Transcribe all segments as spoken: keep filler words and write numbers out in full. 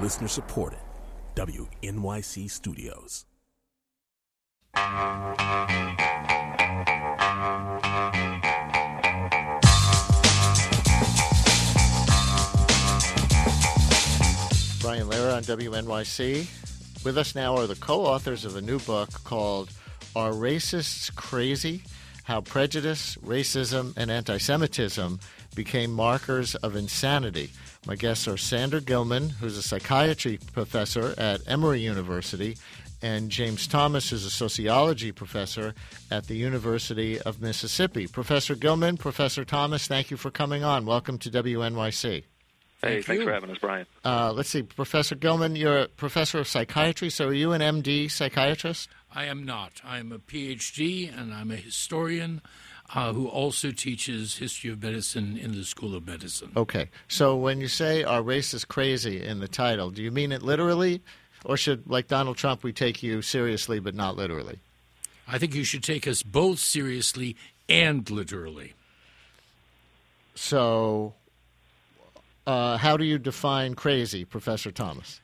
Listener supported. W N Y C Studios. Brian Lehrer on W N Y C. With us now are the co-authors of a new book called Are Racists Crazy? How Prejudice, Racism, and Anti-Semitism Became Markers of Insanity. My guests are Sandra Gilman, who's a psychiatry professor at Emory University, and James Thomas, who's a sociology professor at the University of Mississippi. Professor Gilman, Professor Thomas, thank you for coming on. Welcome to W N Y C. Hey, Thank thanks you. for having us, Brian. Uh, let's see, Professor Gilman, you're a professor of psychiatry, so are you an M D psychiatrist? I am not. I am a P H D, and I'm a historian uh, who also teaches history of medicine in the School of Medicine. Okay. So when you say "Our race is crazy" in the title, do you mean it literally? Or should, like Donald Trump, we take you seriously but not literally? I think you should take us both seriously and literally. So uh, how do you define crazy, Professor Thomas?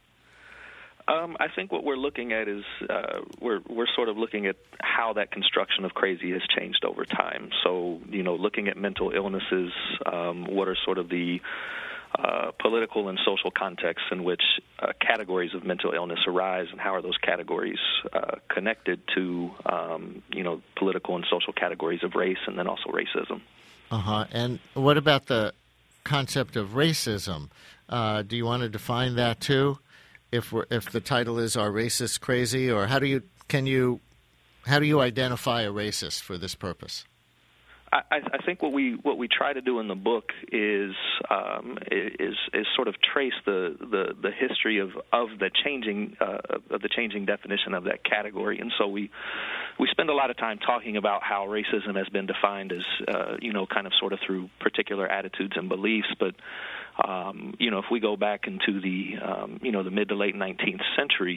Um, I think what we're looking at is uh, we're we're sort of looking at how that construction of crazy has changed over time. So, you know, looking at mental illnesses, um, what are sort of the uh, political and social contexts in which uh, categories of mental illness arise, and how are those categories uh, connected to, um, you know, political and social categories of race, and then also racism. Uh-huh. And what about the concept of racism? Uh, do you want to define that too? If we're, if the title is "Are Racists Crazy?" or how do you can you how do you identify a racist for this purpose? I, I think what we what we try to do in the book is um, is is sort of trace the, the, the history of, of the changing uh, of the changing definition of that category, and so we we spend a lot of time talking about how racism has been defined as uh, you know kind of sort of through particular attitudes and beliefs, but um, you know if we go back into the um, you know the mid to late nineteenth century,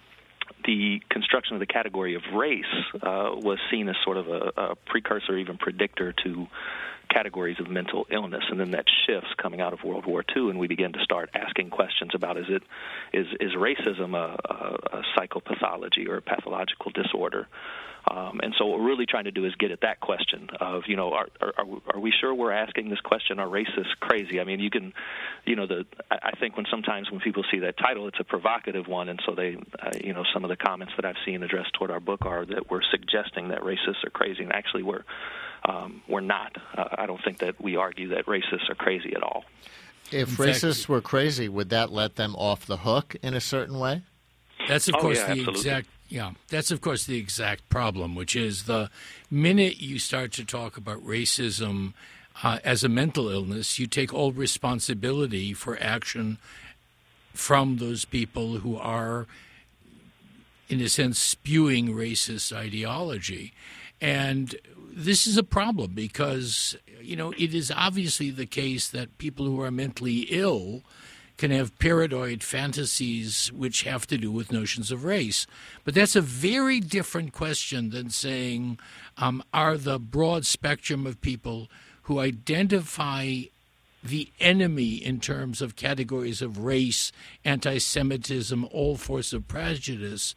the construction of the category of race uh, was seen as sort of a, a precursor, even predictor to categories of mental illness, and then that shifts coming out of World War Two, and we begin to start asking questions about is it is is racism a, a, a psychopathology or a pathological disorder? Um, and so what we're really trying to do is get at that question of, you know, are, are, are we sure we're asking this question, are racists crazy? I mean, you can, you know, the I think when sometimes when people see that title, it's a provocative one, and so they, uh, you know, some of the comments that I've seen addressed toward our book are that we're suggesting that racists are crazy, and actually we're, um, we're not. Uh, I don't think that we argue that racists are crazy at all. If In racists fact, were crazy, would that let them off the hook in a certain way? That's, of Oh, course, yeah, the absolutely. exact yeah. That's, of course, the exact problem, which is the minute you start to talk about racism uh, as a mental illness, you take all responsibility for action from those people who are, in a sense, spewing racist ideology. And this is a problem because, you know, it is obviously the case that people who are mentally ill can have paranoid fantasies which have to do with notions of race. But that's a very different question than saying, um, are the broad spectrum of people who identify the enemy in terms of categories of race, anti-Semitism, all forms of prejudice,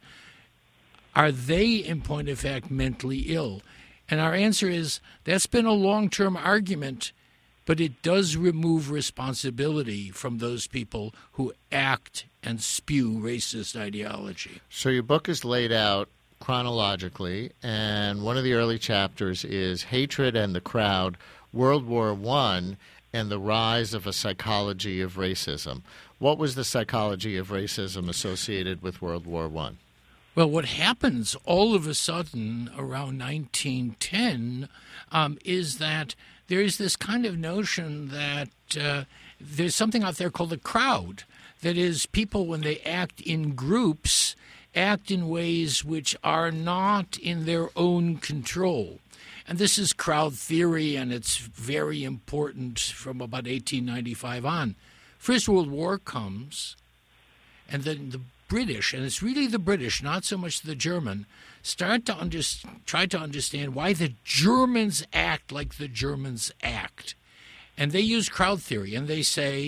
are they, in point of fact, mentally ill? And our answer is that's been a long-term argument, but it does remove responsibility from those people who act and spew racist ideology. So your book is laid out chronologically, and one of the early chapters is Hatred and the Crowd, World War One, and the Rise of a Psychology of Racism. What was the psychology of racism associated with World War One? Well, what happens all of a sudden around nineteen ten um, is that there is this kind of notion that uh, there's something out there called the crowd. That is, people, when they act in groups, act in ways which are not in their own control. And this is crowd theory, and it's very important from about eighteen ninety-five on. First World War comes, and then the British, and it's really the British, not so much the German, start to under, try to understand why the Germans act like the Germans act. And they use crowd theory, and they say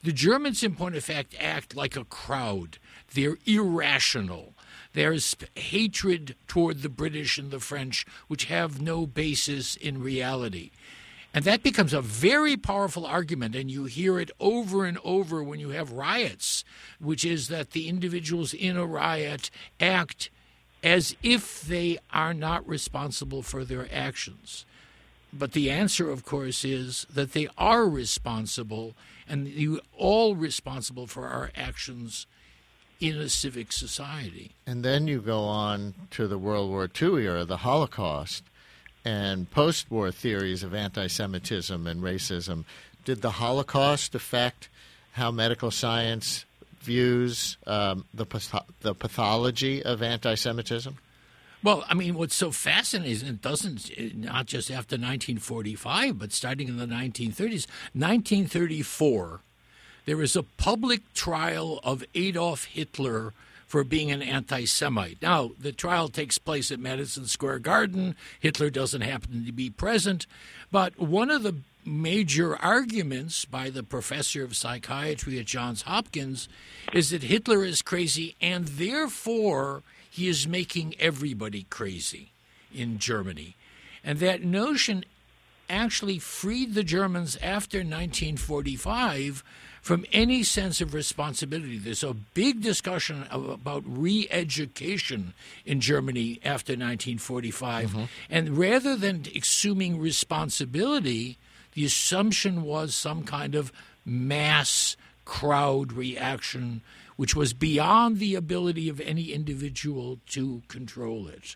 The Germans, in point of fact, act like a crowd. They're irrational. There's hatred toward the British and the French, which have no basis in reality. And that becomes a very powerful argument, and you hear it over and over when you have riots, which is that the individuals in a riot act as if they are not responsible for their actions. But the answer, of course, is that they are responsible, and you all responsible for our actions in a civic society. And then you go on to the World War Two era, the Holocaust, and post-war theories of anti-Semitism and racism. Did the Holocaust affect how medical science views um, the path- the pathology of anti-Semitism? Well, I mean, what's so fascinating is it doesn't, not just after nineteen forty-five, but starting in the nineteen thirties. nineteen thirty-four, there is a public trial of Adolf Hitler for being an anti-Semite. Now, the trial takes place at Madison Square Garden. Hitler doesn't happen to be present. But one of the major arguments by the professor of psychiatry at Johns Hopkins is that Hitler is crazy, and therefore he is making everybody crazy in Germany. And that notion actually freed the Germans after nineteen forty-five from any sense of responsibility. There's a big discussion of, about re-education in Germany after nineteen forty-five. Mm-hmm. And rather than assuming responsibility, the assumption was some kind of mass crowd reaction, which was beyond the ability of any individual to control it.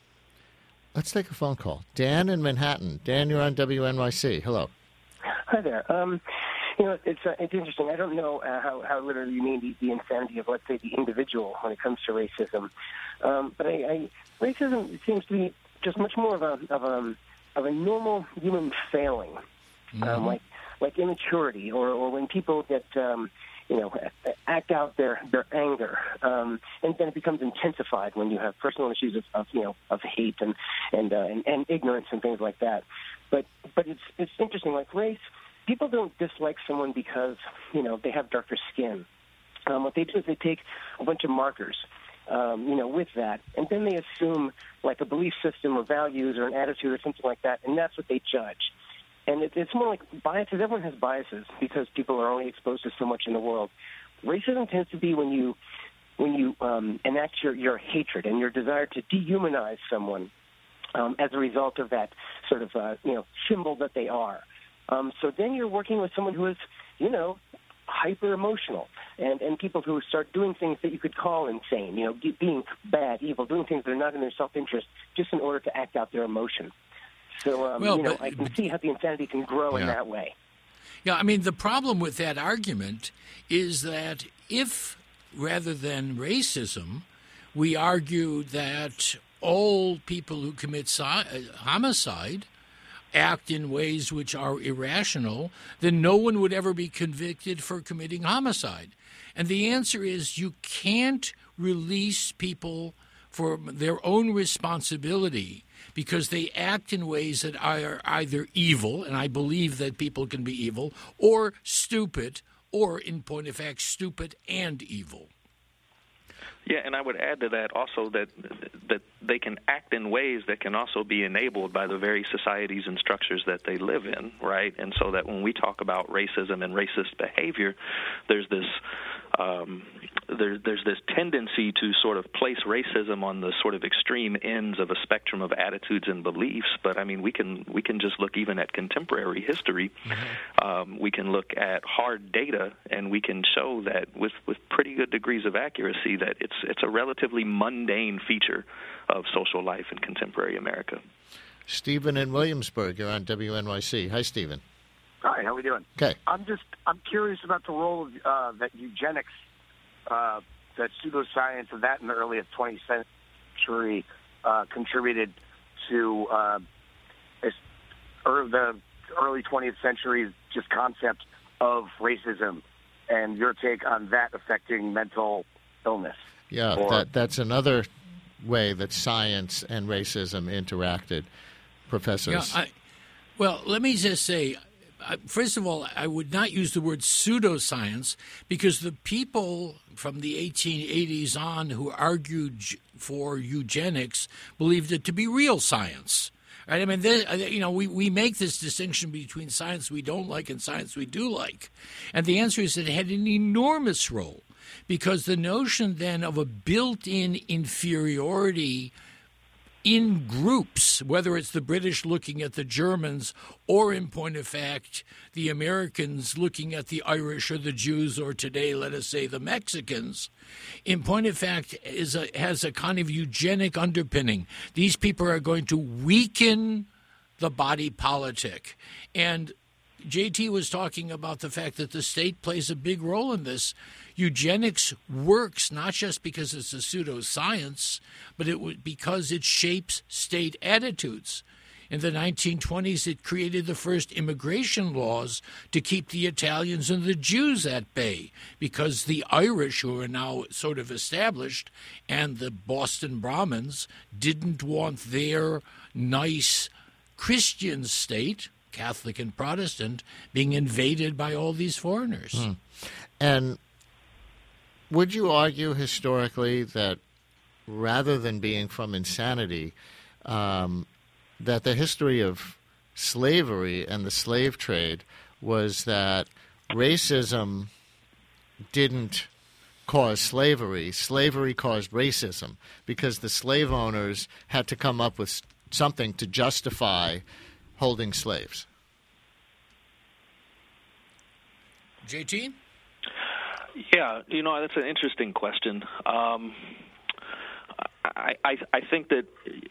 Let's take a phone call. Dan in Manhattan. Dan, you're on W N Y C. Hello. Hi there. Um, you know, it's uh, it's interesting. I don't know uh, how, how literally you mean the, the insanity of, let's say, the individual when it comes to racism. Um, but I, I, racism seems to be just much more of a of a, of a normal human failing, mm-hmm. um, like like immaturity, or, or when people get um, you know act out their their anger, um, and then it becomes intensified when you have personal issues of, of you know of hate and and, uh, and and ignorance and things like that. But but it's it's interesting, like race. People don't dislike someone because, you know, they have darker skin. Um, what they do is they take a bunch of markers, um, you know, with that, and then they assume, like, a belief system or values or an attitude or something like that, and that's what they judge. And it, it's more like biases. Everyone has biases because people are only exposed to so much in the world. Racism tends to be when you when you um, enact your, your hatred and your desire to dehumanize someone um, as a result of that sort of, uh, you know, symbol that they are. Um, so then you're working with someone who is, you know, hyper emotional, and, and people who start doing things that you could call insane, you know, being bad, evil, doing things that are not in their self-interest just in order to act out their emotion. So, um, well, you know, but, I can see how the insanity can grow yeah. in that way. Yeah, I mean, the problem with that argument is that if, rather than racism, we argue that all people who commit so- homicide act in ways which are irrational, then no one would ever be convicted for committing homicide. And the answer is you can't release people for their own responsibility because they act in ways that are either evil, and I believe that people can be evil, or stupid, or in point of fact, stupid and evil. Yeah, and I would add to that also that that they can act in ways that can also be enabled by the very societies and structures that they live in, right? And so that when we talk about racism and racist behavior, there's this um, there, there's this tendency to sort of place racism on the sort of extreme ends of a spectrum of attitudes and beliefs. But I mean, we can we can just look even at contemporary history. Mm-hmm. Um, we can look at hard data, and we can show that with, with pretty good degrees of accuracy that it's it's a relatively mundane feature of social life in contemporary America. Stephen in Williamsburg, you're on W N Y C. Hi, Stephen. Hi, how we doing? Okay. I'm just I'm curious about the role of uh, that eugenics, uh, that pseudoscience of that in the early twentieth century uh, contributed to uh, or the early twentieth century's just concept of racism, and your take on that affecting mental illness. Yeah, or, that that's another way that science and racism interacted. Professors. Yeah, I, well, let me just say, uh, first of all, I would not use the word pseudoscience because the people from the eighteen eighties on who argued for eugenics believed it to be real science. Right? I mean, there, you know, we, we make this distinction between science we don't like and science we do like. And the answer is that it had an enormous role because the notion then of a built-in inferiority in groups, whether it's the British looking at the Germans or, in point of fact, the Americans looking at the Irish or the Jews or today, let us say, the Mexicans, in point of fact, is a, has a kind of eugenic underpinning. These people are going to weaken the body politic. And J T was talking about the fact that the state plays a big role in this. Eugenics works not just because it's a pseudoscience, but it because it shapes state attitudes. In the nineteen twenties, it created the first immigration laws to keep the Italians and the Jews at bay because the Irish, who are now sort of established, and the Boston Brahmins didn't want their nice Christian state, Catholic and Protestant, being invaded by all these foreigners. Hmm. And would you argue historically that rather than being from insanity, um, that the history of slavery and the slave trade was that racism didn't cause slavery. Slavery caused racism because the slave owners had to come up with something to justify holding slaves? J T? Yeah, you know, that's an interesting question. Um, I, I, I think that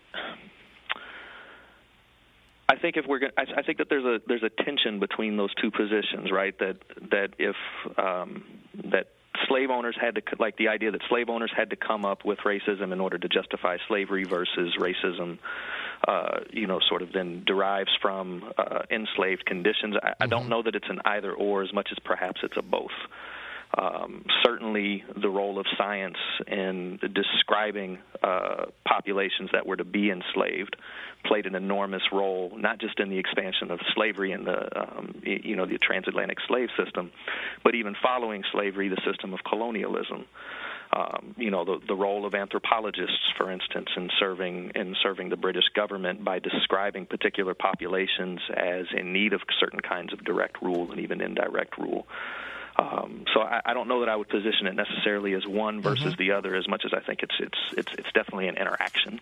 I think if we're going, I, I think that there's a there's a tension between those two positions, right? That that if um, that slave owners had to, like the idea that slave owners had to come up with racism in order to justify slavery versus racism, uh, you know, sort of then derives from uh, enslaved conditions. I, mm-hmm. I don't know that it's an either or as much as perhaps it's a both. Um, certainly the role of science in describing uh, populations that were to be enslaved played an enormous role, not just in the expansion of slavery and the, um, you know, the transatlantic slave system, but even following slavery, the system of colonialism. Um, you know, the, the role of anthropologists, for instance, in serving in serving the British government by describing particular populations as in need of certain kinds of direct rule and even indirect rule. Um, so I, I don't know that I would position it necessarily as one versus mm-hmm. the other, as much as I think it's it's it's it's definitely an interaction.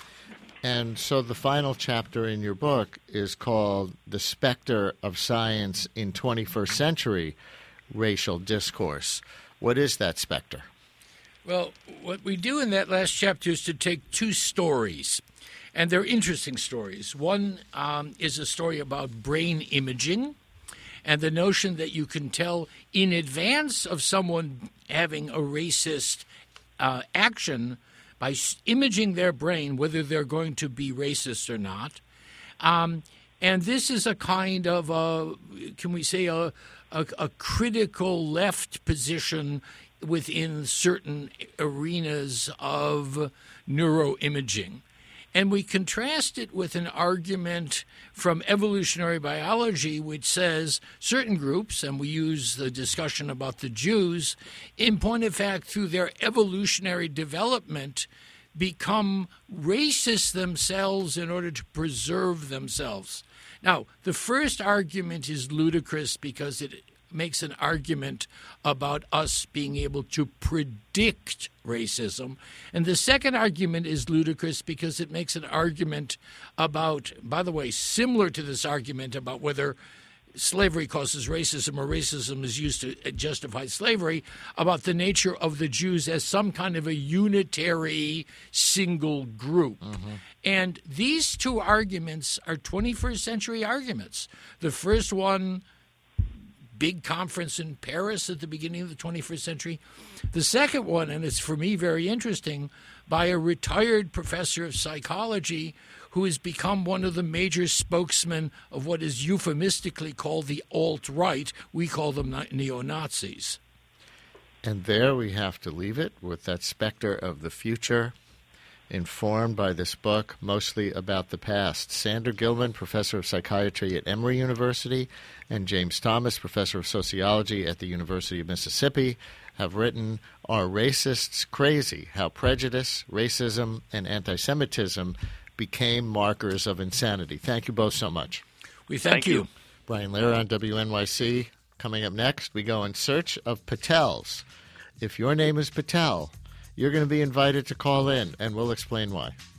And so the final chapter in your book is called "The Specter of Science in twenty-first Century Racial Discourse." What is that specter? Well, what we do in that last chapter is to take two stories, and they're interesting stories. One um, is a story about brain imaging, and the notion that you can tell in advance of someone having a racist uh, action by imaging their brain whether they're going to be racist or not. Um, and this is a kind of, a, can we say, a, a, a critical left position within certain arenas of neuroimaging. And we contrast it with an argument from evolutionary biology, which says certain groups, and we use the discussion about the Jews, in point of fact, through their evolutionary development, become racist themselves in order to preserve themselves. Now, the first argument is ludicrous because it makes an argument about us being able to predict racism. And the second argument is ludicrous because it makes an argument about, by the way, similar to this argument about whether slavery causes racism or racism is used to justify slavery, about the nature of the Jews as some kind of a unitary single group. Mm-hmm. And these two arguments are twenty-first century arguments. The first one, big conference in Paris at the beginning of the twenty-first century. The second one, and it's for me very interesting, by a retired professor of psychology who has become one of the major spokesmen of what is euphemistically called the alt-right. We call them neo-Nazis. And there we have to leave it with that specter of the future. informed by this book, mostly about the past. Sander Gilman, professor of psychiatry at Emory University, and James Thomas, professor of sociology at the University of Mississippi, have written Are Racists Crazy? How Prejudice, Racism, and Anti-Semitism Became Markers of Insanity. Thank you both so much. We thank, Thank you. you. Brian Lehrer on W N Y C. Coming up next, we go in search of Patels. If your name is Patel, you're going to be invited to call in, and we'll explain why.